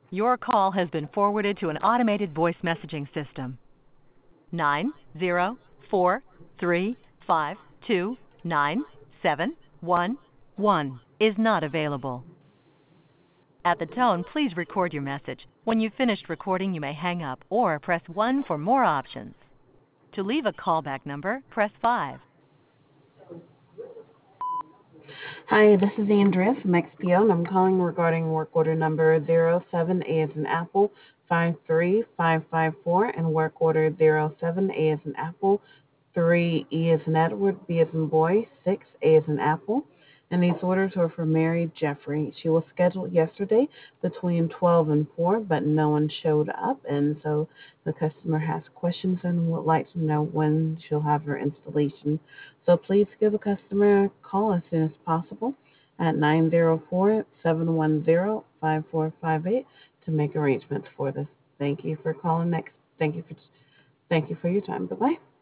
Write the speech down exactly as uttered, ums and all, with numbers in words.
Your call has been forwarded to an automated voice messaging system. Nine zero four three five two nine seven one one is not available. At the tone, please record your message. When you've finished recording, you may hang up or press one for more options. To leave a callback number, press five. Hi, this is Andrea from X P O, and I'm calling regarding work order number zero seven A as in Apple five three five five four and work order zero seven A as in Apple three E as in Edward B as in boy six A as in Apple. And these orders were for Mary Jeffrey. She was scheduled yesterday between twelve and four, but no one showed up, and so the customer has questions and would like to know when she'll have her installation. So please give the customer a call as soon as possible at nine zero four, seven one zero, five four five eight to make arrangements for this. Thank you for calling next. Thank you for thank you for your time. Bye-bye.